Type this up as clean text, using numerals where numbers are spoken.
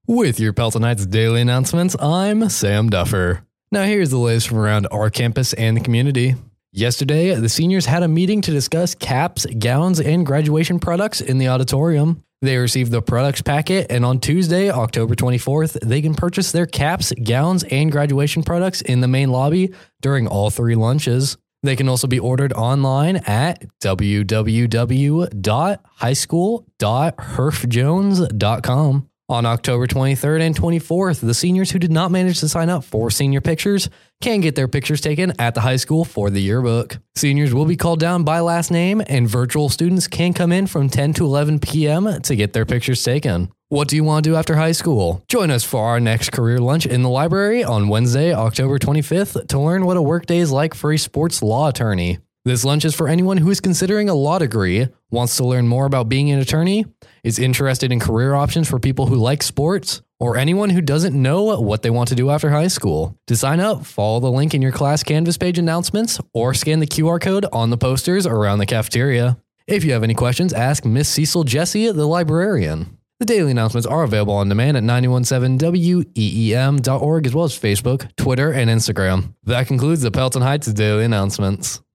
With your Pelton Heights daily announcements, I'm Sam Duffer. Now here's the latest from around our campus and the community. Yesterday, the seniors had a meeting to discuss caps, gowns, and graduation products in the auditorium. They received the products packet, and on Tuesday, October 24th, they can purchase their caps, gowns, and graduation products in the main lobby during all 3 lunches. They can also be ordered online at www.highschool.herfjones.com. On October 23rd and 24th, the seniors who did not manage to sign up for senior pictures can get their pictures taken at the high school for the yearbook. Seniors will be called down by last name, and virtual students can come in from 10 to 11 p.m. to get their pictures taken. What do you want to do after high school? Join us for our next career lunch in the library on Wednesday, October 25th to learn what a workday is like for a sports law attorney. This lunch is for anyone who is considering a law degree, wants to learn more about being an attorney, is interested in career options for people who like sports, or anyone who doesn't know what they want to do after high school. To sign up, follow the link in your class Canvas page announcements or scan the QR code on the posters around the cafeteria. If you have any questions, ask Miss Cecil Jesse, the librarian. The daily announcements are available on demand at 917weem.org as well as Facebook, Twitter, and Instagram. That concludes the Pelton Heights daily announcements.